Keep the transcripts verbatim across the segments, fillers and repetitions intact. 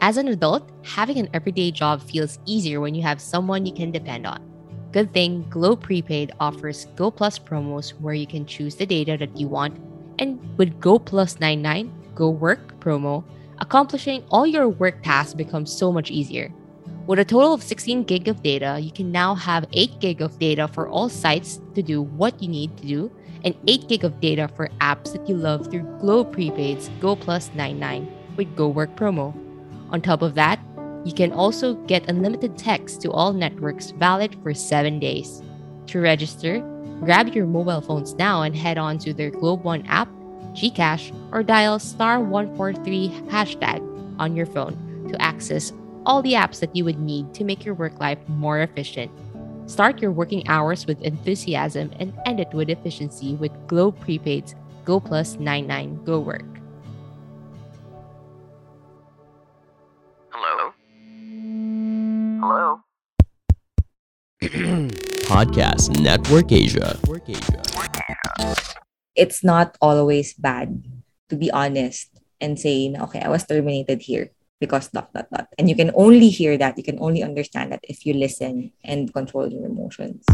As an adult, having an everyday job feels easier when you have someone you can depend on. Good thing Glow Prepaid offers Go Plus promos where you can choose the data that you want, and with Go Plus ninety-nine Go Work promo, accomplishing all your work tasks becomes so much easier. With a total of sixteen gig of data, you can now have eight gig of data for all sites to do what you need to do, and eight gig of data for apps that you love through Glow Prepaid's Go Plus ninety-nine with Go Work promo. On top of that, you can also get unlimited text to all networks valid for seven days. To register, grab your mobile phones now and head on to their Globe One app, Gcash, or dial star one four three hashtag on your phone to access all the apps that you would need to make your work life more efficient. Start your working hours with enthusiasm and end it with efficiency with Globe Prepaid's Go Plus ninety-nine Go Work. Hello? Hello? Podcast Network Asia. It's not always bad to be honest and say, na, okay, I was terminated here because dot, dot, dot. And you can only hear that, you can only understand that if you listen and control your emotions.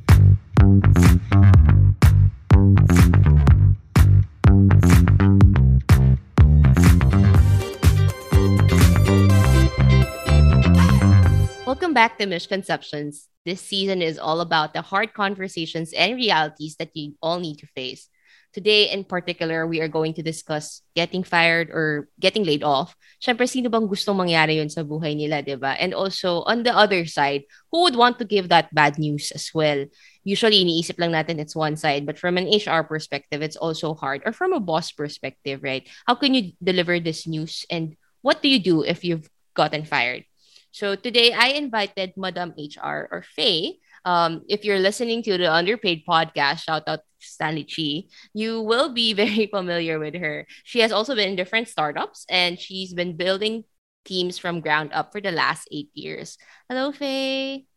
Welcome back to Misconceptions. This season is all about the hard conversations and realities that you all need to face. Today, in particular, we are going to discuss getting fired or getting laid off. Syempre, sino bang gustong mangyari yun sa buhay nila, di ba? And also, on the other side, who would want to give that bad news as well? Usually, iniisip lang natin it's one side, but from an H R perspective, it's also hard. Or from a boss perspective, right? How can you deliver this news? And what do you do if you've gotten fired? So today, I invited Madam H R or Faye. Um, if you're listening to the Underpaid podcast, shout out to Stanley Chi, you will be very familiar with her. She has also been in different startups and she's been building teams from ground up for the last eight years. Hello, Faye.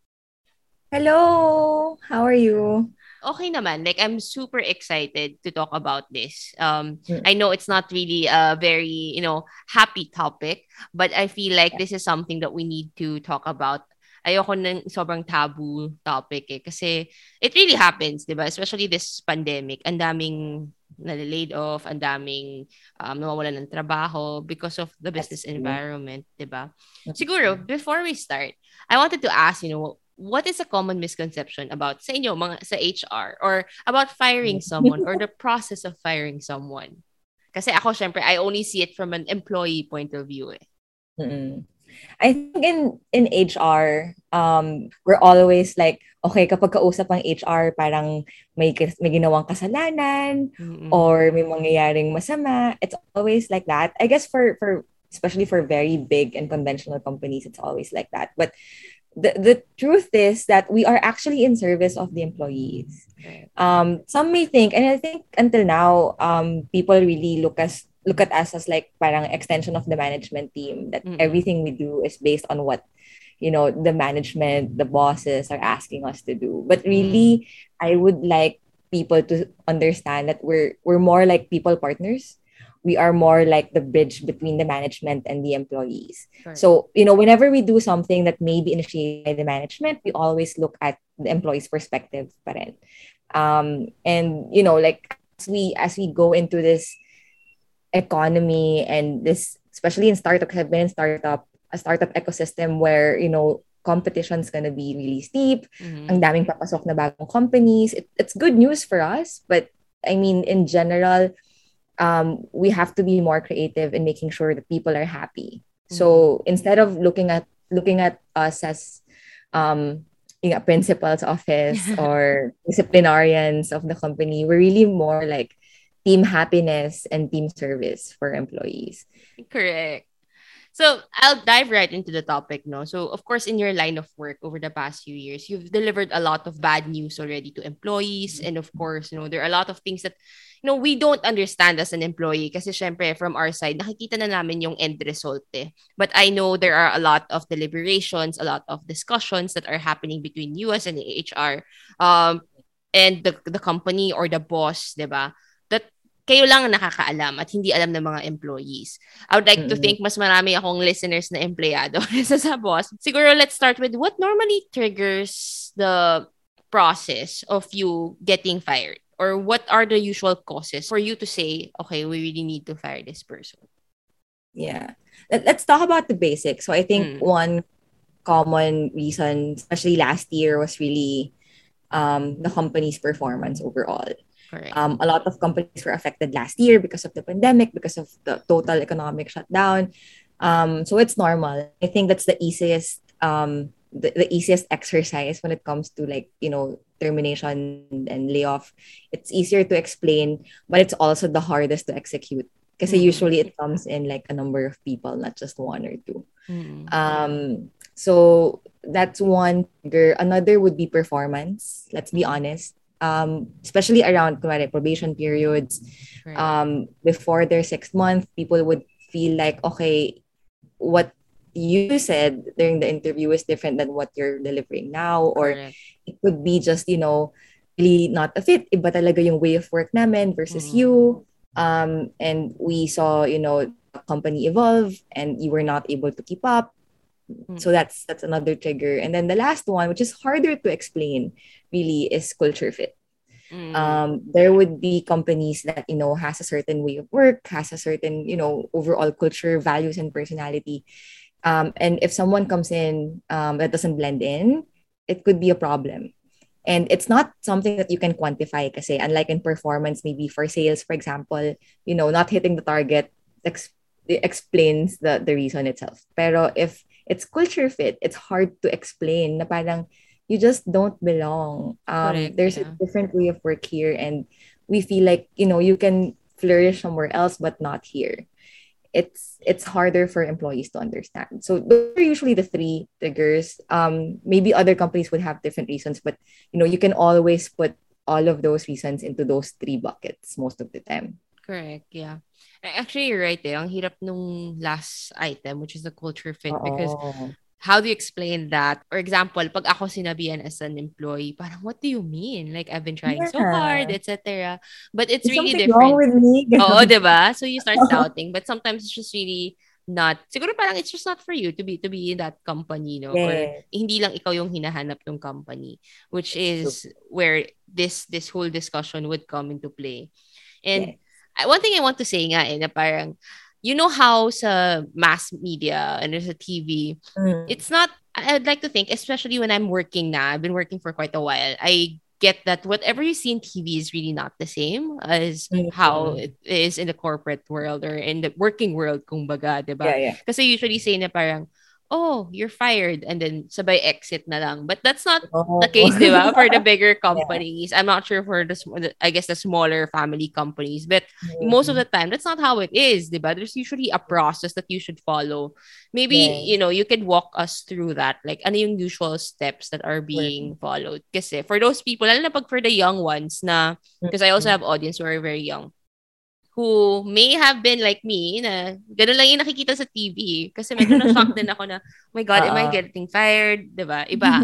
Hello! How are you? Okay naman. Like, I'm super excited to talk about this. Um, Mm. I know it's not really a very, you know, happy topic, but I feel like this is something that we need to talk about. Ayoko ng sobrang taboo topic eh. Kasi it really happens, di ba? Especially this pandemic. Ang daming nalaid off, ang daming um, nawawalan ng trabaho because of the business That's true. environment, di ba? That's Siguro, true. before we start, I wanted to ask, you know, what is a common misconception about sa inyo, mga sa H R, or about firing someone or the process of firing someone? Kasi ako, syempre, I only see it from an employee point of view eh. Mm-mm. I think in in H R, um, we're always like, okay, kapag kausap ang H R, parang may, kas- may ginawang kasalanan Mm-mm. or may mangyayaring masama. It's always like that. I guess for, for especially for very big and conventional companies, it's always like that. But the, the truth is that we are actually in service of the employees. Right. Um, some may think, and I think until now, um, people really look us look at us as like parang extension of the management team. That Mm-mm. everything we do is based on what you know the management, the bosses are asking us to do. But really, I would like people to understand that we're we're more like people partners. We are more like the bridge between the management and the employees. Correct. So, you know, whenever we do something that may be initiated by the management, we always look at the employee's perspective pa rin. Um, and, you know, like as we as we go into this economy and this, especially in startup, have been in startup, a startup ecosystem where, you know, competition is gonna be really steep. Mhm. Ang daming papasok na bagong companies. It, it's good news for us, but I mean, in general, um, we have to be more creative in making sure that people are happy. So instead of looking at looking at us as um, yung a principal's office or disciplinarians of the company, we're really more like team happiness and team service for employees. Correct. So I'll dive right into the topic, no? So of course, in your line of work over the past few years, you've delivered a lot of bad news already to employees, and of course, you know there are a lot of things that you know we don't understand as an employee. Kasi syempre from our side, nakikita na namin yung end result eh. But I know there are a lot of deliberations, a lot of discussions that are happening between you as an H R, um, and the the company or the boss, diba? That kayo lang ang nakakaalam at hindi alam ng mga employees. I would like Mm-mm. to think mas marami akong listeners na empleyado kaysa sa boss. Siguro let's start with what normally triggers the process of you getting fired, or what are the usual causes for you to say, okay, we really need to fire this person? Yeah. Let, let's talk about the basics. So I think Mm. one common reason, especially last year, was really um, the company's performance overall. Correct. Um, a lot of companies were affected last year because of the pandemic, because of the total economic shutdown. Um, so it's normal. I think that's the easiest um, the, the easiest exercise when it comes to, like, you know, termination and layoff. It's easier to explain, but it's also the hardest to execute. Because Mm. usually it comes in like a number of people, not just one or two. Mm. Um, so that's one trigger. Another would be performance. Let's be Mm. honest. Um, especially around kunwari, probation periods. Right. Um, before their sixth month, people would feel like, okay, what you said during the interview is different than what you're delivering now. Or Correct. it could be just, you know, really not a fit. Iba talaga yung way of work namin versus Mm. you. Um, and we saw, you know, a company evolve and you were not able to keep up. Mm. So that's that's another trigger. And then the last one, which is harder to explain, really, is culture fit. Mm. Um, there would be companies that, you know, has a certain way of work, has a certain, you know, overall culture, values, and personality. Um, and if someone comes in um, that doesn't blend in, it could be a problem. And it's not something that you can quantify, kasi unlike in performance, maybe for sales, for example, you know, not hitting the target ex- explains the, the reason itself. Pero if it's culture fit, it's hard to explain na parang you just don't belong. Um, Correct, there's yeah. a different way of work here, and we feel like, you know, you can flourish somewhere else, but not here. It's it's harder for employees to understand. So those are usually the three triggers. Um, maybe other companies would have different reasons, but you know, you can always put all of those reasons into those three buckets most of the time. Correct, yeah. Actually, you're right eh. Ang hirap nung last item, which is the culture fit, because Oo. how do you explain that? For example, pag ako sinabihan as an employee, parang, what do you mean? Like, I've been trying so hard, Yeah. et cetera. But it's There's really something wrong different. with me. Oo, diba? So you start doubting, but sometimes it's just really not, siguro parang it's just not for you to be to be in that company, no? Or Yes, hindi lang ikaw yung hinahanap ng company, which that's true. is where this this whole discussion would come into play. And Yes. I- one thing I want to say nga eh, na parang, you know how sa mass media and there's a T V, Mm. it's not, I'd like to think, especially when I'm working na, I've been working for quite a while, I get that whatever you see in T V is really not the same as Mm. how it is in the corporate world or in the working world, kumbaga, diba? Yeah, yeah. Kasi usually say na parang, oh, you're fired, and then sabay exit na lang. But that's not Oh. the case, diba? For the bigger Yeah. companies. I'm not sure for the, sm- the- I guess, the smaller family companies. But most of Mm. the time, that's not how it is, diba? There's usually a process that you should follow. Maybe, Yes. you know, you could walk us through that. Like, ano yung usual steps that are being followed? Kasi for those people, lalo na pag for the young ones na, because I also Mm. have audience who are very young, who may have been like me, na ganun lang yung nakikita sa T V. Kasi medyo na-shock din ako na, oh my God, am I Uh-uh. getting fired? Diba? Iba.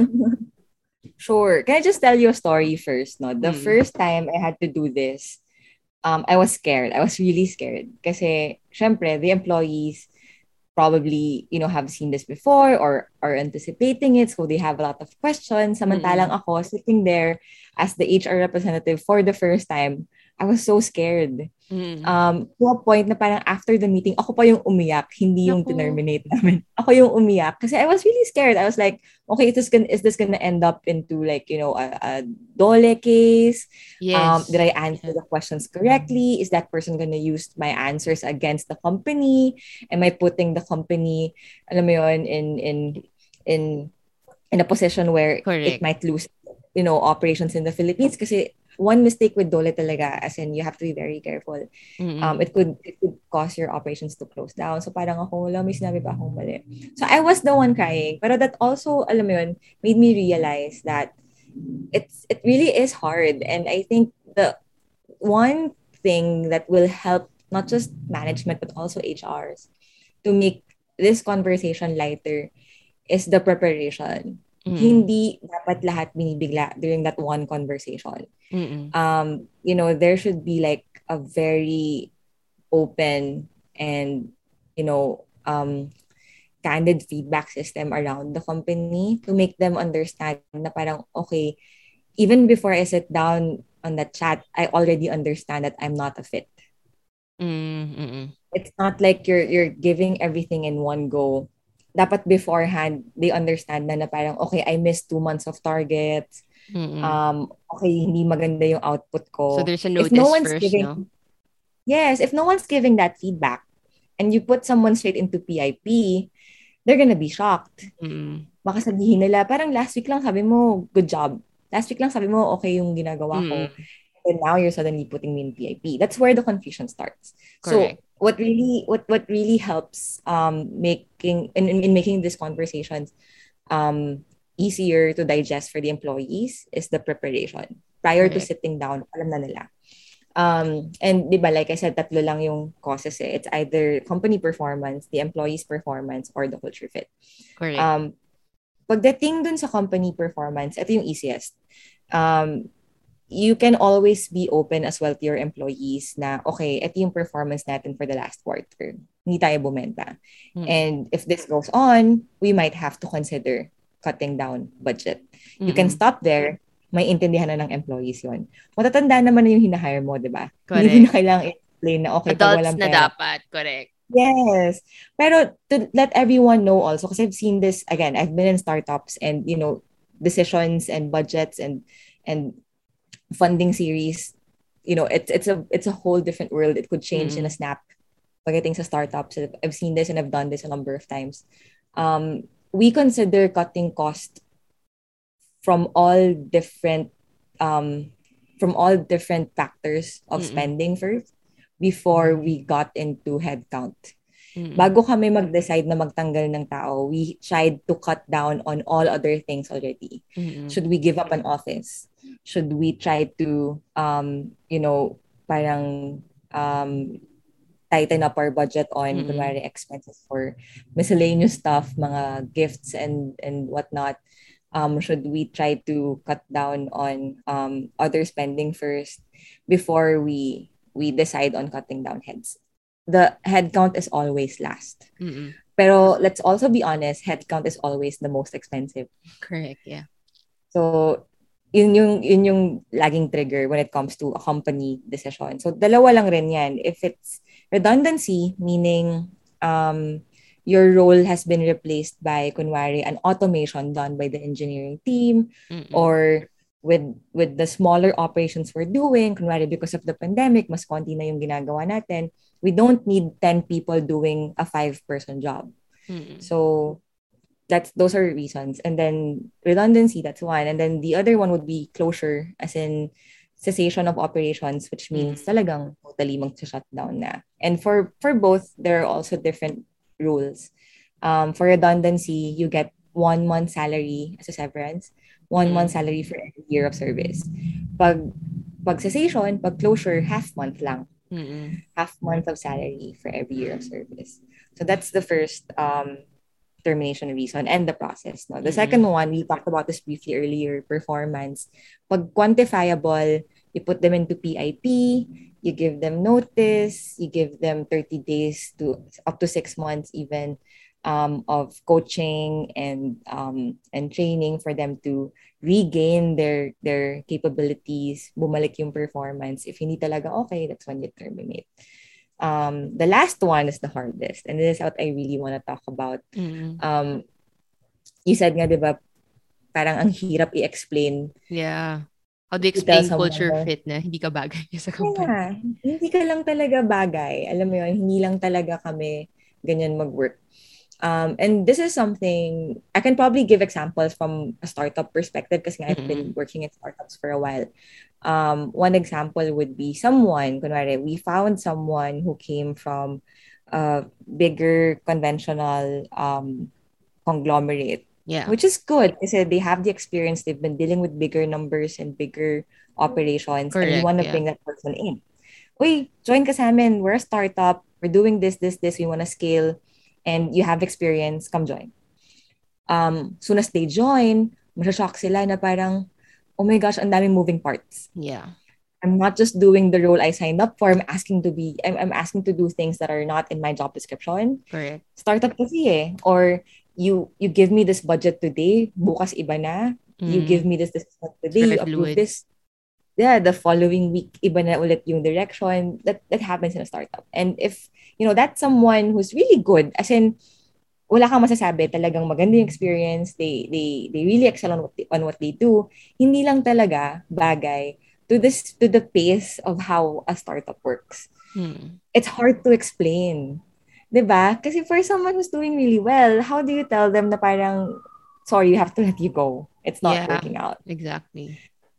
Sure. Can I just tell you a story first? No, the Hmm. first time I had to do this, um, I was scared. I was really scared. Kasi, syempre, the employees probably, you know, have seen this before or are anticipating it, so they have a lot of questions. Samantalang Mm-mm. ako, sitting there as the H R representative for the first time, I was so scared. Mm. Um, to a point na parang after the meeting, ako pa yung umiyak, hindi yung Naku. terminate namin. Ako yung umiyak kasi I was really scared. I was like, okay, is this gonna, is this gonna end up into like, you know, a, a dole case? Um, Yes. did I answer Yeah. the questions correctly? Is that person gonna use my answers against the company? Am I putting the company, alam mo yun, in in in in a position where it Correct. might lose, you know, operations in the Philippines? Kasi one mistake with dole talaga, as in you have to be very careful. Mm-mm. Um, it could it could cause your operations to close down. So parang ako, wala, may sinabi pa akong mali. So I was the one crying. Pero that also, alam mo yun, made me realize that it's it really is hard. And I think the one thing that will help not just management but also H Rs to make this conversation lighter is the preparation. Mm-mm. Hindi dapat lahat binibigla during that one conversation. Mm-mm. Um, you know, there should be like a very open and, you know, um, candid feedback system around the company to make them understand na parang, okay, even before I sit down on the chat, I already understand that I'm not a fit. Mm-mm. It's not like you're you're giving everything in one go. Dapat beforehand, they understand na, na parang, okay, I missed two months of targets. Mm-mm. Um, okay, hindi maganda yung output ko. So there's a If no notice one's first, giving, no? yes, if no one's giving that feedback and you put someone straight into P I P, they're gonna be shocked. Mm-mm. Baka sabihin nila, parang last week lang sabi mo, good job. Last week lang sabi mo, okay yung ginagawa ko. Mm-mm. And now you're suddenly putting me in P I P. That's where the confusion starts. Correct. So what really what what really helps um making in, in, in making these conversations um easier to digest for the employees is the preparation. Prior to Correct. sitting down, alam na nila. Um, and di ba, like I said, tatlo lang yung causes eh. It's either company performance, the employee's performance, or the culture fit. Correct. Um, pagdating dun sa company performance, ito yung easiest. Um, you can always be open as well to your employees na, okay, ito yung performance natin for the last quarter. Hindi tayo bumenta. Mm-mm. And if this goes on, we might have to consider cutting down budget. You can Mm-mm. stop there. May intindihan na ng employees yon. Matatanda naman na yung hinahire mo, di ba? Hindi Correct. mo na kailangang explain na, okay, pag Adults walang na pera. dapat. Correct. Yes. Pero to let everyone know also, because I've seen this, again, I've been in startups and, you know, decisions and budgets and and funding series, you know, it's it's a it's a whole different world. It could change in a Mm-mm. snap. Pagdating sa startups, I've seen this and I've done this a number of times. Um, we consider cutting cost from all different um from all different factors of Mm-mm. spending first before we got into headcount. Mm-mm. Bago kami mag-decide na magtanggal ng tao, we tried to cut down on all other things already. Mm-mm. Should we give up an office? Should we try to, um, you know, parang um, tighten up our budget on, Mm-mm. kunwari, expenses for miscellaneous stuff, mga gifts and and whatnot? Um, should we try to cut down on um, other spending first before we we decide on cutting down heads? The headcount is always last. Mm-mm. Pero let's also be honest, headcount is always the most expensive. Correct, yeah. So, yun yung, yun yung laging trigger when it comes to a company decision. So, dalawa lang rin yan. If it's redundancy, meaning um, your role has been replaced by, kunwari, an automation done by the engineering team, Mm-mm. or with with the smaller operations we're doing, kunwari because of the pandemic, mas konti na yung ginagawa natin, we don't need ten people doing a five-person job. Mm-mm. So that's those are reasons. And then redundancy, that's one. And then the other one would be closure, as in cessation of operations, which means Mm. talagang totally mag-shutdown na. And for for both, there are also different rules. Um, for redundancy, you get one month salary as a severance, one Mm. month salary for every year of service. Pag pag cessation, pag closure, half month lang. Mm-mm. Half month of salary for every year of service. So that's the first um termination reason and the process. No, the Mm-mm. second one, we talked about this briefly earlier, performance. Pag quantifiable, you put them into P I P, you give them notice, you give them thirty days to up to six months even um, of coaching and um, and training for them to regain their their capabilities, bumalik yung performance. If hindi talaga okay, that's when you terminate. Um, the last one is the hardest, and this is what I really want to talk about. Mm-mm. Um, you said nga, di ba, parang ang hirap i-explain. Yeah. How do you You tell explain someone culture na, fit na hindi ka bagay sa company? yeah, hindi ka lang talaga bagay. Alam mo yun, hindi lang talaga kami ganyan mag-work. Um, and this is something, I can probably give examples from a startup perspective because I've been Mm-mm. working in startups for a while. Um, one example would be someone, kunwari, we found someone who came from a bigger conventional um, conglomerate, Yeah. which is good because they have the experience, they've been dealing with bigger numbers and bigger operations, and we Correct, want to yeah. bring that person in. Uy, join ka sa amin, we're a startup, we're doing this, this, this, we want to scale, and you have experience, come join. Um, soon as they join, masashock sila na parang, oh my gosh, ang daming moving parts. Yeah. I'm not just doing the role I signed up for. I'm asking to be, I'm, I'm asking to do things that are not in my job description. Correct. Startup kasi eh. Or you you give me this budget today, bukas iba na. You give Mm. me this this It's today, very you approve fluid. this. Yeah, the following week, iba na ulit yung direction. That that happens in a startup. And if, you know, that's someone who's really good, as in, wala kang masasabi, talagang maganda yung experience, they they they really excel on what they, on what they do, hindi lang talaga bagay to this to the pace of how a startup works. Mm. It's hard to explain. 'Di ba? Kasi for someone who's doing really well, how do you tell them na parang, sorry, you have to let you go. It's not Yeah, working out. exactly.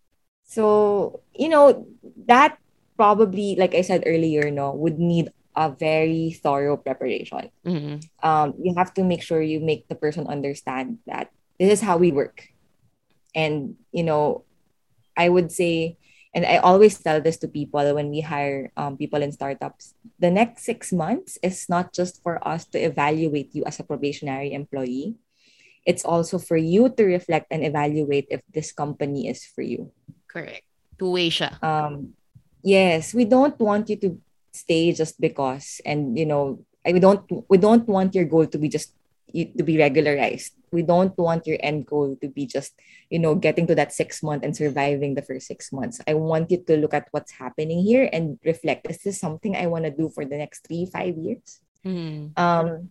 So, you know, that probably, like I said earlier, no, would need a very thorough preparation. Mm. Um, you have to make sure you make the person understand that this is how we work. And, you know, I would say, and I always tell this to people when we hire um, people in startups, the next six months is not just for us to evaluate you as a probationary employee. It's also for you to reflect and evaluate if this company is for you. Correct. Two-way siya. Um, yes, we don't want you to stay just because, and you know, I- we don't we don't want your goal to be just you to be regularized. We don't want your end goal to be just, you know, getting to that six month and surviving the first six months. I want you to look at what's happening here and reflect. Is this something I want to do for the next three, five years? Mm. Um,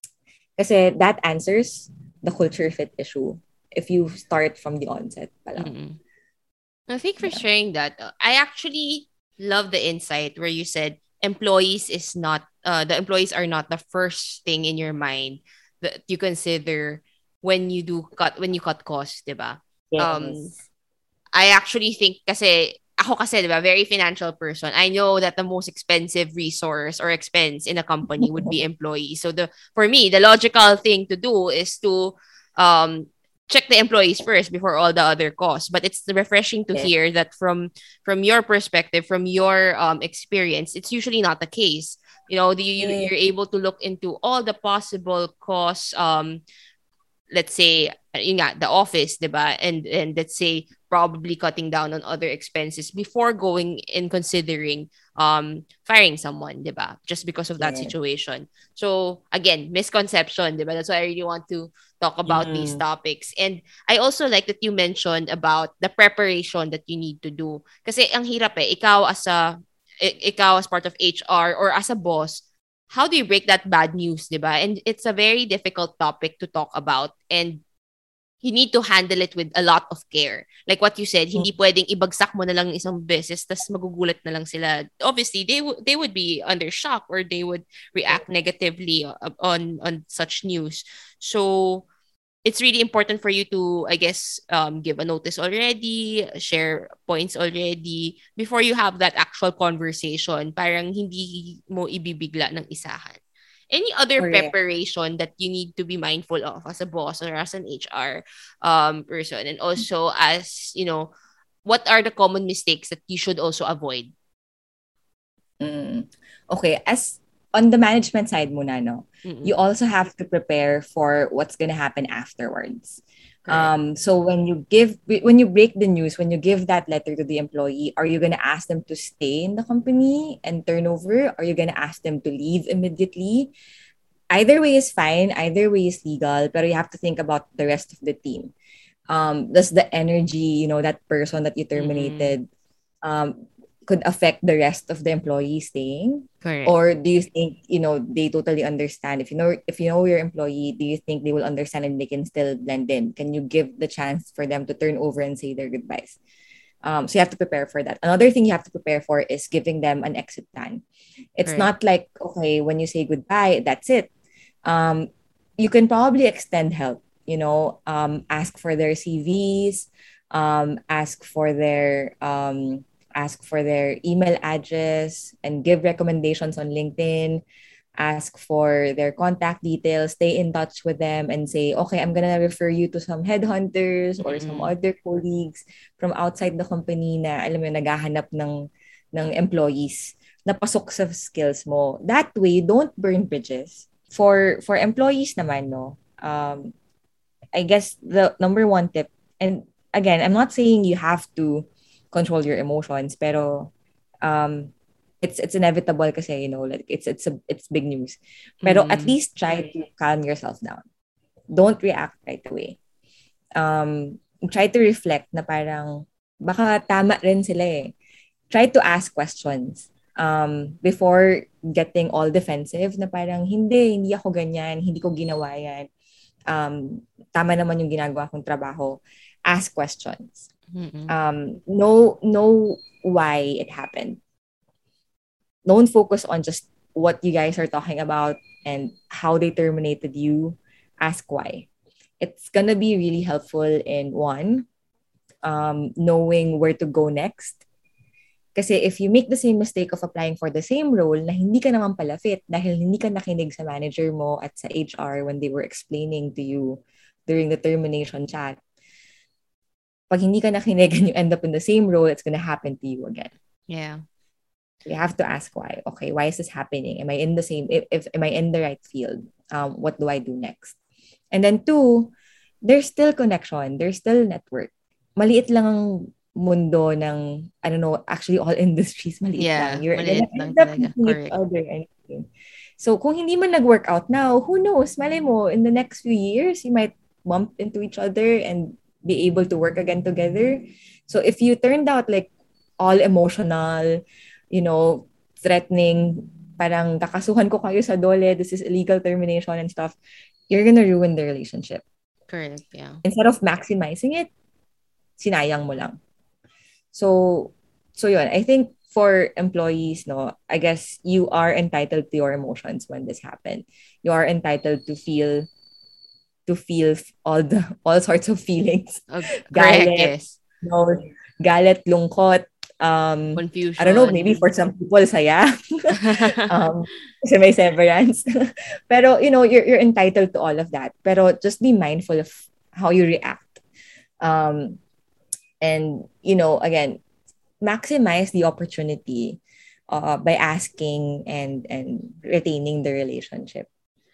kasi that answers the culture fit issue if you start from the onset. Pala. Mm-mm. No, thank you for Yeah. sharing that. Uh, I actually love the insight where you said employees is not uh the employees are not the first thing in your mind that you consider when you do cut when you cut costs, 'di ba? Um Yes. I actually think kasi ako kasi, 'di ba, very financial person. I know that the most expensive resource or expense in a company would be employees. So the for me, the logical thing to do is to um check the employees first before all the other costs. But it's refreshing to Yes. hear that from from your perspective, from your um experience, it's usually not the case. You know, the, you Yes. you're able to look into all the possible costs, um let's say, uh, yun nga, the office, diba? And, and let's say, probably cutting down on other expenses before going and considering um firing someone, diba? Just because of that Yes. situation. So, again, misconception, diba? That's why I really want to talk about these Mm. topics. And I also like that you mentioned about the preparation that you need to do. Kasi ang hirap eh, ikaw as a, i- ikaw as part of H R or as a boss, how do you break that bad news, di ba? And it's a very difficult topic to talk about, and you need to handle it with a lot of care. Like what you said, hindi pwedeng ibagsak mo na lang isang beses tas magugulat na lang sila. Obviously, they would they would be under shock, or they would react negatively o- on on such news. So it's really important for you to, I guess, um, give a notice already, share points already before you have that actual conversation. Parang hindi mo ibibigla ng isahan. Any other Correct. preparation that you need to be mindful of as a boss or as an H R um, person? And also, as, you know, what are the common mistakes that you should also avoid? Mm. Okay, as on the management side muna, no, you Mm-mm. also have to prepare for what's gonna happen afterwards. Correct. Um, so when you give when you break the news, when you give that letter to the employee, are you gonna ask them to stay in the company and turn over? Are you gonna ask them to leave immediately? Either way is fine, either way is legal, but you have to think about the rest of the team. Um, does the energy, you know, that person that you Mm-mm. terminated, um, could affect the rest of the employees staying? Correct. Or do you think, you know, they totally understand? If you know if you know your employee, do you think they will understand and they can still blend in? Can you give the chance for them to turn over and say their goodbyes? Um, so you have to prepare for that. Another thing you have to prepare for is giving them an exit plan. It's Correct. not like, okay, when you say goodbye, that's it. Um, you can probably extend help, you know, um, ask for their C Vs, um, ask for their um, ask for their email address and give recommendations on LinkedIn, ask for their contact details, stay in touch with them and say, okay, I'm gonna refer you to some headhunters or some Mm-mm. other colleagues from outside the company na alam mo naghahanap ng ng employees na pasok sa skills mo. That way, don't burn bridges. For for employees naman, no, um, I guess the number one tip, and again, I'm not saying you have to control your emotions. Pero um, it's it's inevitable kasi, you know, like it's it's a, it's big news. Pero at Mm. least try to calm yourself down. Don't react right away. Um, try to reflect na parang baka tama rin sila eh. Try to ask questions um, before getting all defensive na parang hindi, hindi ako ganyan, hindi ko ginawa yan. Um, tama naman yung ginagawa kong trabaho. Ask questions. Mm-mm. Um, know, know why it happened. Don't focus on just what you guys are talking about and how they terminated you. Ask why. It's gonna be really helpful in one, um, knowing where to go next. Kasi if you make the same mistake of applying for the same role na hindi ka naman pala fit dahil hindi ka nakinig sa manager mo at sa H R when they were explaining to you during the termination chat, pag hindi ka nakinig and you end up in the same role, it's gonna happen to you again. Yeah. You have to ask why. Okay, why is this happening? Am I in the same, if, if am I in the right field? Um, what do I do next? And then two, there's still connection. There's still network. Maliit lang ang mundo ng, I don't know, actually all industries, maliit Yeah, lang. You're maliit gonna lang end up talaga. meeting each Correct. other. And, so kung hindi man nag-work out now, who knows? Malay mo, in the next few years, you might bump into each other and be able to work again together. So if you turned out like all emotional, you know, threatening, parang kakasuhan ko kayo sa dole, this is illegal termination and stuff, you're gonna ruin the relationship. Correct, yeah. Instead of maximizing it, sinayang mo lang. So, so yun, I think for employees, no, I guess you are entitled to your emotions when this happened. You are entitled to feel, to feel all the, all sorts of feelings. Uh, correct, Galit, yes. no, galit, lungkot, um, Confusion. I don't know, maybe for some people, saya. um, kasi may severance. Pero, you know, you're, you're entitled to all of that. Pero just be mindful of how you react. Um, and, you know, again, maximize the opportunity uh, by asking and, and retaining the relationship.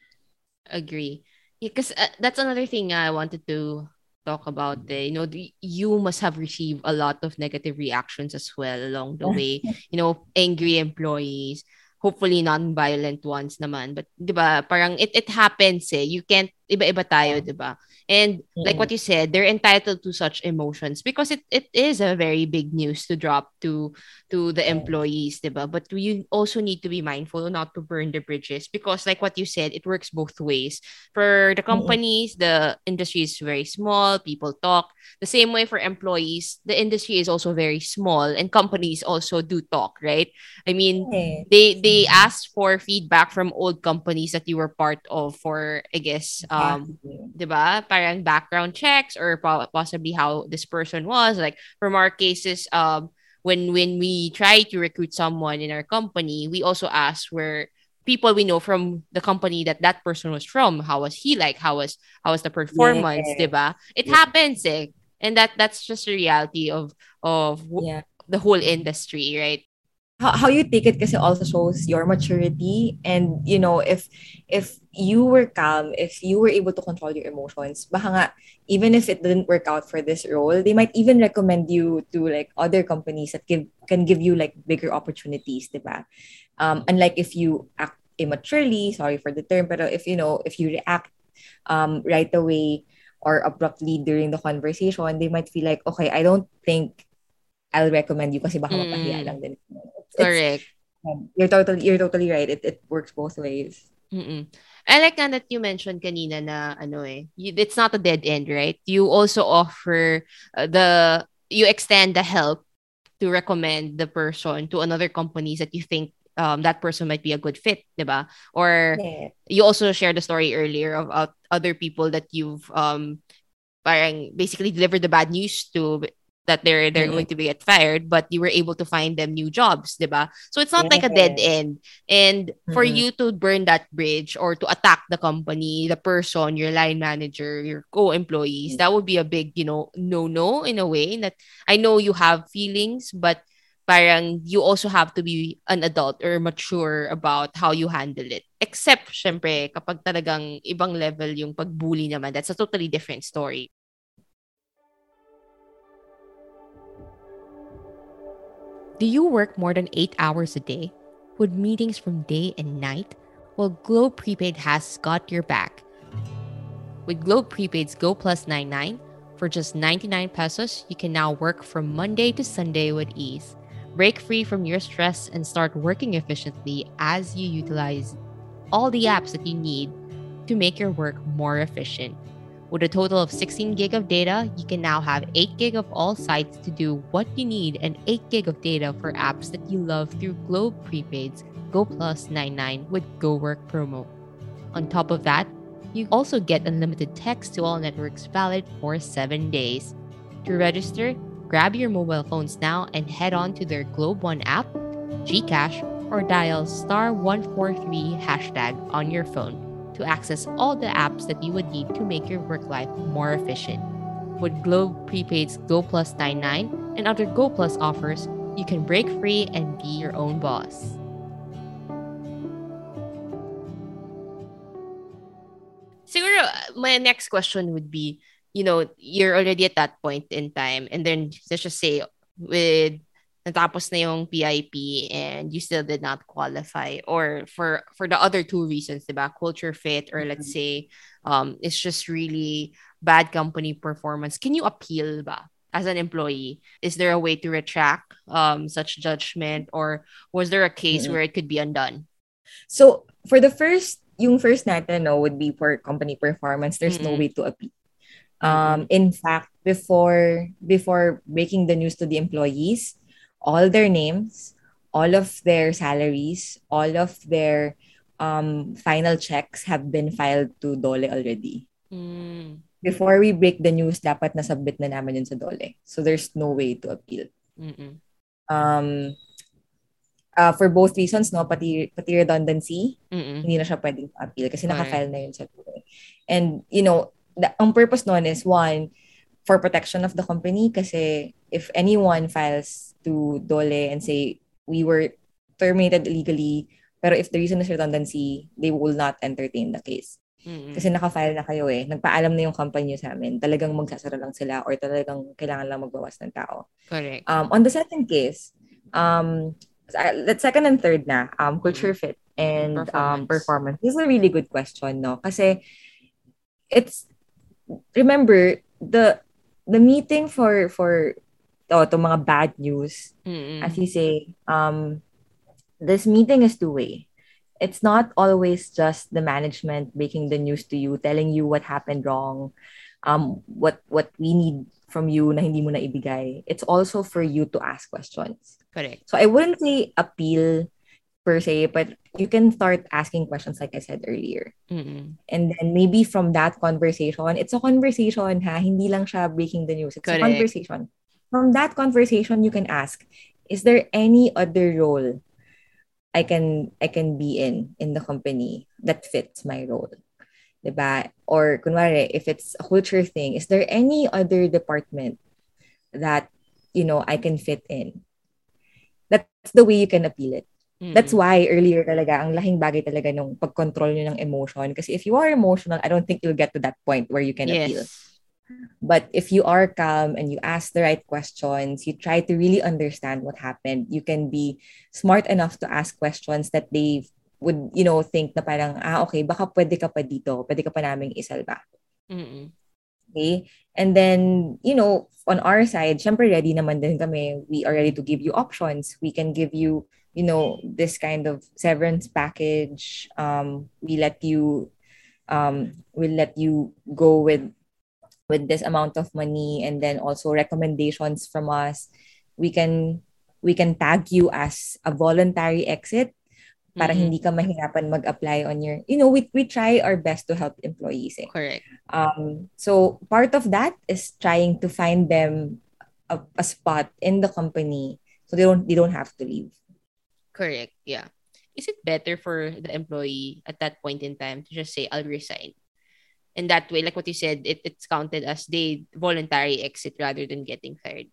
Agree. Because uh, that's another thing I wanted to talk about. Eh. You know, the, you must have received a lot of negative reactions as well along the way. You know, angry employees, hopefully non-violent ones naman. But, di ba, parang it, it happens eh. You can't, iba-iba tayo, di ba? And like what you said, they're entitled to such emotions because it, it is a very big news to drop to to the employees, diba? But you also need to be mindful not to burn the bridges because like what you said, it works both ways. For the companies, the industry is very small, people talk. The same way for employees, the industry is also very small and companies also do talk, right? I mean, they they asked for feedback from old companies that you were part of for, I guess, um, diba? Parang background checks or po- possibly how this person was. Like from our cases, um, when when we try to recruit someone in our company, we also ask where people we know from the company that that person was from. How was he like? How was how was the performance, Yes. diba? It Yes. happens, eh. And that that's just the reality of of w- Yeah. the whole industry, right? How, how you take it kasi also shows your maturity, and you know, if if you were calm, if you were able to control your emotions, baka nga, even if it didn't work out for this role, they might even recommend you to like other companies that give can give you like bigger opportunities, diba? Um, unlike if you act immaturely, sorry for the term, but if you know, if you react um right away or abruptly during the conversation, they might feel like, okay, I don't think I'll recommend you kasi baka mapahiya lang din. It's, Correct. um, you're totally you're totally right. It it works both ways. Mm-mm. I like na that you mentioned kanina na ano eh, you, it's not a dead end, right? You also offer uh, the you extend the help to recommend the person to another companies that you think um, that person might be a good fit, diba? Or Yeah. you also shared the story earlier of uh, other people that you've um parang basically delivered the bad news to that they're they're Mm-mm. going to be get fired, but you were able to find them new jobs, diba? So it's not like a dead Yeah. end. And for Mm-mm. you to burn that bridge or to attack the company, the person, your line manager, your co-employees, that would be a big, you know, no-no in a way that I know you have feelings, but parang you also have to be an adult or mature about how you handle it. Except, syempre, kapag talagang ibang level yung pagbully naman, that's a totally different story. Do you work more than eight hours a day? With meetings from day and night? Well, Globe Prepaid has got your back. With Globe Prepaid's Go Plus ninety-nine, for just ninety-nine pesos, you can now work from Monday to Sunday with ease. Break free from your stress and start working efficiently as you utilize all the apps that you need to make your work more efficient. With a total of sixteen gig of data, you can now have eight gig of all sites to do what you need and eight gig of data for apps that you love through Globe Prepaid's Go Plus ninety-nine with Go Work promo. On top of that, you also get unlimited text to all networks valid for seven days. To register, grab your mobile phones now and head on to their Globe One app, GCash, or dial star one four three hashtag on your phone to access all the apps that you would need to make your work life more efficient. With Globe Prepaid's Go Plus ninety-nine and other Go Plus offers, you can break free and be your own boss. Siguro, my next question would be, you know, you're already at that point in time, and then let's just say with natapos na yung P I P and you still did not qualify, or for for the other two reasons, diba? Culture fit, or let's say um it's just really bad company performance. Can you appeal ba as an employee? Is there a way to retract um such judgment, or was there a case Mm-mm. where it could be undone? So, for the first, yung first natin, no, would be for company performance. There's no Mm-mm. way to appeal. Mm-mm. Um, in fact, before before breaking the news to the employees, all their names, all of their salaries, all of their um, final checks have been filed to Dole already. Mm. Before we break the news, dapat nasubmit na namin yun sa Dole. So there's no way to appeal. Mm-mm. Um, uh, for both reasons, no, pati, pati redundancy, Mm-mm. hindi na siya pwedeng appeal kasi Correct. naka-file na yun sa Dole. And, you know, the, ang purpose nun is, one, for protection of the company, kasi if anyone files to Dole and say, we were terminated illegally, pero if the reason is redundancy, they will not entertain the case. Mm-mm. Kasi naka-file na kayo eh. Nagpaalam na yung company nyo sa amin. Talagang magsasara lang sila or talagang kailangan lang magbawas ng tao. Correct. Um, on the second case, um, let's second and third na, um, culture fit and Performance. um, performance. This is a really good question, no? Kasi it's, remember, the the meeting for for oh, to mga bad news, Mm-mm. as you say, um, this meeting is two-way. It's not always just the management breaking the news to you, telling you what happened wrong, um, what what we need from you na hindi mo na ibigay. It's also for you to ask questions. Correct. So I wouldn't say appeal per se, but you can start asking questions like I said earlier. Mm-mm. And then maybe from that conversation, it's a conversation ha, hindi lang siya breaking the news. It's Correct. a conversation. From that conversation, you can ask, is there any other role I can I can be in in the company that fits my role? Diba? Or kunwari, if it's a culture thing, is there any other department that, you know, I can fit in? That's the way you can appeal it. Mm-mm. That's why earlier talaga, ang laking bagay talaga nung pag-control nyo ng emotion. Kasi if you are emotional, I don't think you'll get to that point where you can Yes. appeal. But if you are calm and you ask the right questions, you try to really understand what happened, you can be smart enough to ask questions that they would, you know, think na parang, ah, okay, baka pwede ka pa dito, pwede ka pa naming isalba. Mm-mm. Okay? And then, you know, on our side, syempre ready naman din kami. We are ready to give you options. We can give you, you know, this kind of severance package. Um, we let you, um, we let you go with with this amount of money, and then also recommendations from us. We can we can tag you as a voluntary exit para Mm-mm. hindi ka mahirapan mag-apply on your, you know, we we try our best to help employees. Eh. Correct. Um, so part of that is trying to find them a, a spot in the company so they don't they don't have to leave. Correct. Yeah. Is it better for the employee at that point in time to just say, I'll resign? And that way, like what you said, it, it's counted as they voluntary exit rather than getting fired.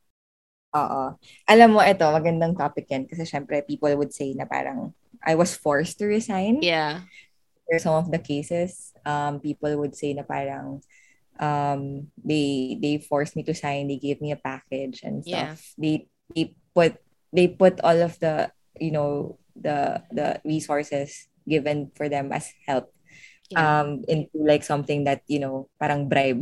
Oo. Alam mo, ito, magandang topic yan kasi syempre people would say na parang I was forced to resign. Yeah. For some of the cases, um, people would say na parang um, they they forced me to sign, they gave me a package and stuff. Yeah. They they put they put all of the, you know, the the resources given for them as help Yeah. um into like something that, you know, parang bribe.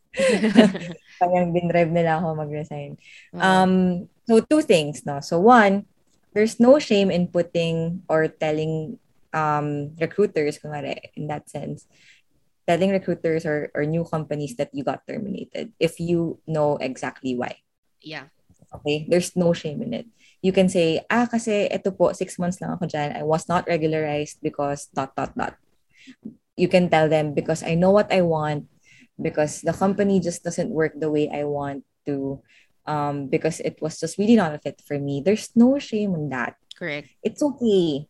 Parang binribe nila ako mag-resign. Wow. Um, so two things, no? So one, there's no shame in putting or telling um recruiters, kunwari, in that sense, telling recruiters or, or new companies that you got terminated if you know exactly why. Yeah. Okay? There's no shame in it. You can say, ah, kasi eto po, six months lang ako dyan. I was not regularized because dot, dot, dot. You can tell them because I know what I want, because the company just doesn't work the way I want to, um, because it was just really not a fit for me. There's no shame in that. Correct. It's okay.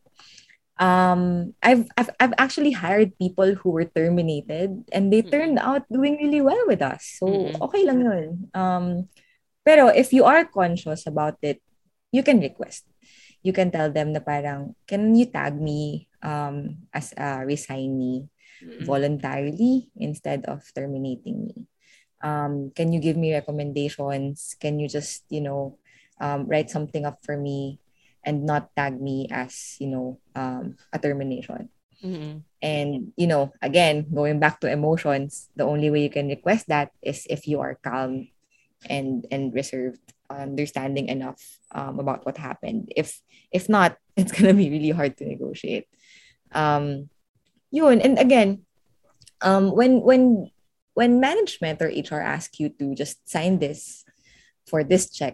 Um, I've, I've I've actually hired people who were terminated and they turned Mm-mm. out doing really well with us. So Mm-mm. okay lang yun. Um, pero if you are conscious about it, you can request. You can tell them na parang, can you tag me um, as a resignee Mm-mm. voluntarily instead of terminating me? Um, can you give me recommendations? Can you just, you know, um, write something up for me and not tag me as, you know, um, a termination? Mm-mm. And, you know, again, going back to emotions, the only way you can request that is if you are calm and and reserved, understanding enough um, about what happened. If if not, it's gonna be really hard to negotiate. Um, yun. And again, um, when when when management or H R ask you to just sign this for this check,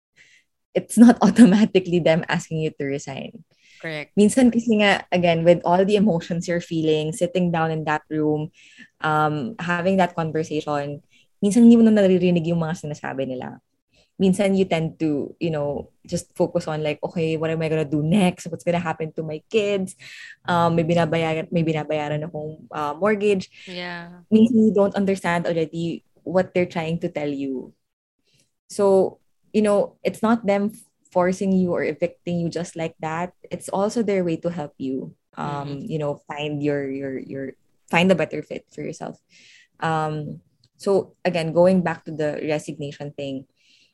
it's not automatically them asking you to resign. Correct. Minsan kasi nga, again, with all the emotions you're feeling, sitting down in that room, um, having that conversation, minsan hindi mo na naririnig yung mga sinasabi nila. Minsan you tend to, you know, just focus on like, okay, what am I gonna do next? What's gonna happen to my kids? Um, may binabayaran, may binabayaran akong uh, mortgage. Yeah. Minsan you don't understand already what they're trying to tell you. So, you know, it's not them forcing you or evicting you just like that. It's also their way to help you, um, Mm-mm. you know, find your your your find a better fit for yourself. Um, so again, going back to the resignation thing,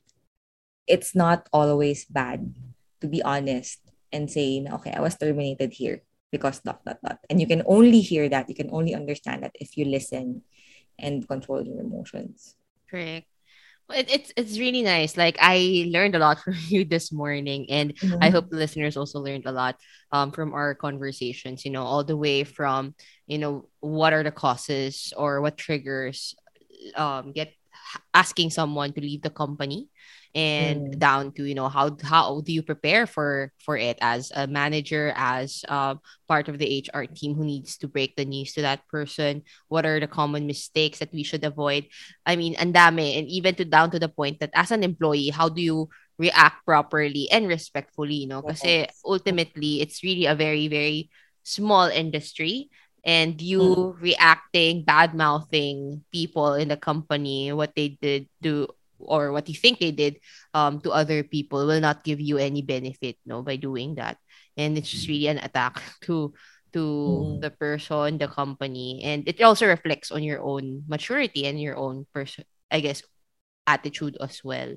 it's not always bad to be honest and say, na, okay, I was terminated here because dot dot dot. And you can only hear that, you can only understand that if you listen and control your emotions. Correct. Well, It, it's it's really nice. Like I learned a lot from you this morning, and I hope Mhm. the listeners also learned a lot um from our conversations. You know, all the way from you know what are the causes or what triggers um get asking someone to leave the company, and Mm. down to you know how how do you prepare for for it as a manager, as um part of the H R team who needs to break the news to that person. What are the common mistakes that we should avoid? I mean, and dami, and even to down to the point that as an employee, how do you react properly and respectfully, you know? Kasi Yes. ultimately, it's really a very, very small industry, and Mm. you reacting, bad mouthing people in the company, what they did to or what you think they did um to other people will not give you any benefit, no, by doing that. And it's just really an attack to to Mm. the person, the company, and it also reflects on your own maturity and your own person, I guess, attitude as well.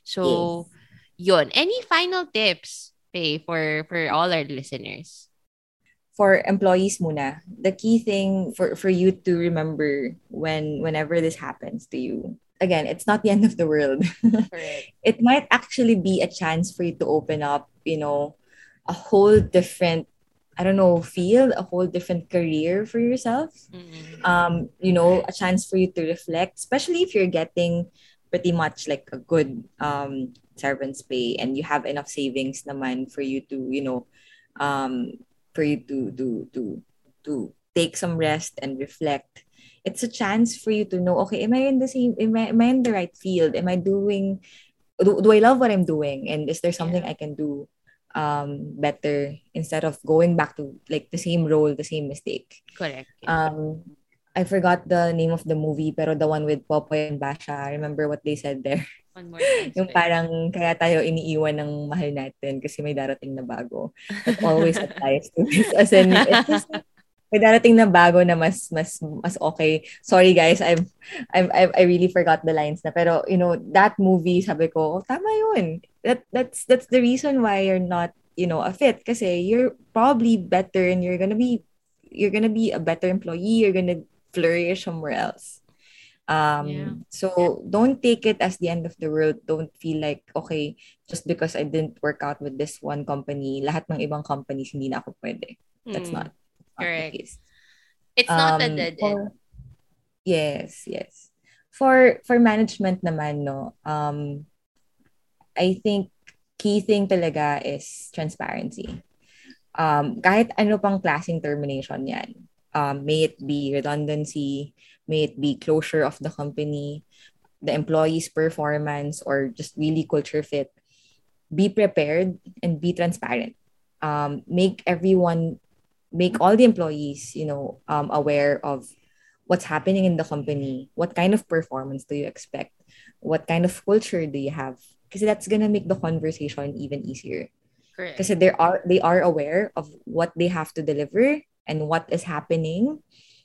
So, Yes. yon. Any final tips, Faye, for for all our listeners? For employees muna, the key thing for, for you to remember when whenever this happens to you, again, it's not the end of the world. Correct. It might actually be a chance for you to open up, you know, a whole different, I don't know, field, a whole different career for yourself. Mm-mm. Um, you know, a chance for you to reflect, especially if you're getting pretty much like a good um servant's pay and you have enough savings naman for you to, you know, um for you to to to to take some rest and reflect. It's a chance for you to know, okay, am I in the same am I, am I in the right field? Am I doing do, do I love what I'm doing? And is there something Yeah. I can do um better instead of going back to like the same role, the same mistake? Correct. Yeah. Um I forgot the name of the movie, pero the one with Popoy and Basha, remember what they said there? One more time, Yung Faye. parang kaya tayo iniiwan ng mahal natin kasi may darating na bago. That always applies to this. As in, it's just may darating na bago na mas mas mas okay. Sorry guys, I've I've, I've I really forgot the lines na, pero you know, that movie, sabi ko, oh, tama yun. that that's that's the reason why you're not, you know, a fit. Because you're probably better and you're gonna be you're gonna be a better employee. You're gonna flourish somewhere else. Yeah. Um, so don't take it as the end of the world. Don't feel like, okay, just because I didn't work out with this one company, lahat ng ibang companies hindi na ako pwede. That's Mm, not, that's not the correct. case. It's not a Um, dead end. for, yes, yes. For for management naman, no, um, I think key thing talaga is transparency. Um, kahit ano pang klaseng termination yan, um, may it be redundancy, may it be closure of the company, the employee's performance, or just really culture fit, be prepared and be transparent. Um, make everyone, make all the employees, you know, um, aware of what's happening in the company, what kind of performance do you expect, what kind of culture do you have, because that's gonna make the conversation even easier. Correct. Because they are they are aware of what they have to deliver and what is happening,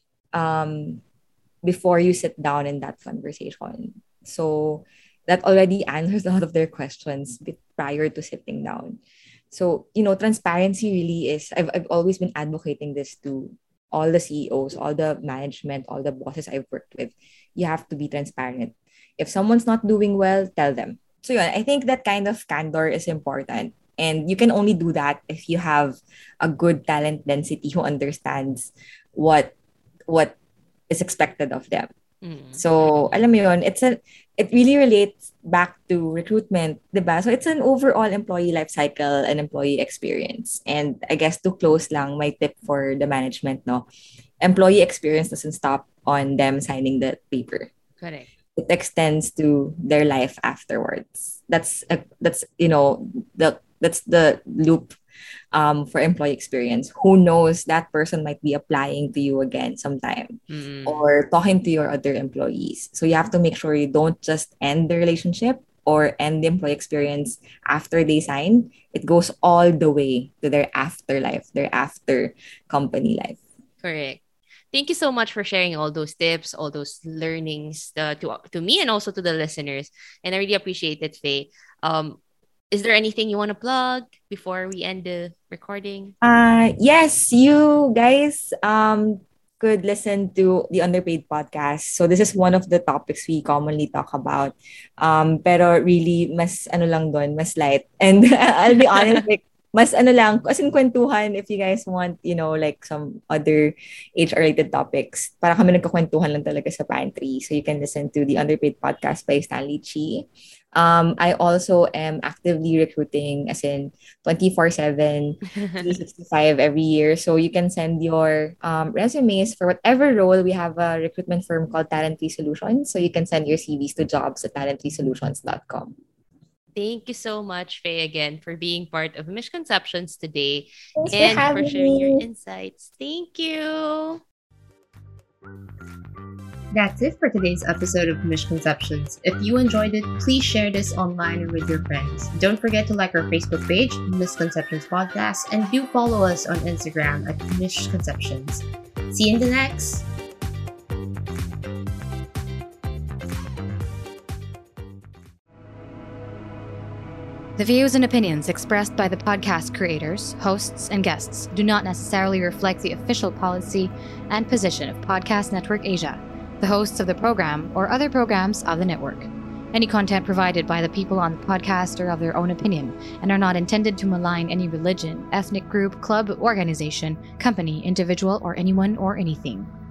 um, before you sit down in that conversation. So that already answers a lot of their questions prior to sitting down. So, you know, transparency really is, I've, I've always been advocating this to all the C E Os, all the management, all the bosses I've worked with. You have to be transparent. If someone's not doing well, tell them. So, yeah, I think that kind of candor is important. And you can only do that if you have a good talent density who understands what what is expected of them. Mm. So, alam mo yun, it's a, it really relates back to recruitment, diba? So, it's an overall employee life cycle and employee experience. And I guess to close lang, my tip for the management, no, employee experience doesn't stop on them signing the paper. Correct. It extends to their life afterwards. That's a, that's you know the that's the loop, um, for employee experience. Who knows, that person might be applying to you again sometime, Mm. or talking to your other employees. So you have to make sure you don't just end the relationship or end the employee experience after they sign. It goes all the way to their afterlife, their after company life. Correct. Thank you so much for sharing all those tips, all those learnings, uh, to to me and also to the listeners. And I really appreciate it, Faye. Um, is there anything you want to plug before we end the recording? Uh yes, you guys um could listen to the Underpaid podcast. So this is one of the topics we commonly talk about. Um pero really mas ano lang doon, mas light. And I'll be honest, like mas ano lang, as in kwentuhan, if you guys want, you know, like some other H R-related topics. Para kami nagkakwentuhan lang talaga sa pantry. So you can listen to the Underpaid podcast by Stanley Chi. Um, I also am actively recruiting, as in twenty-four seven, three sixty-five every year. So you can send your um, resumes for whatever role. We have a recruitment firm called Talent Tree Solutions. So you can send your C Vs to jobs at talent tree solutions dot com. Thank you so much, Faye, again, for being part of Misconceptions today. Thanks for and for having sharing your me. insights. Thank you. That's it for today's episode of Misconceptions. If you enjoyed it, please share this online and with your friends. Don't forget to like our Facebook page, Misconceptions Podcast, and do follow us on Instagram at Misconceptions. See you in the next. The views and opinions expressed by the podcast creators, hosts, and guests do not necessarily reflect the official policy and position of Podcast Network Asia, the hosts of the program, or other programs of the network. Any content provided by the people on the podcast are of their own opinion and are not intended to malign any religion, ethnic group, club, organization, company, individual, or anyone or anything.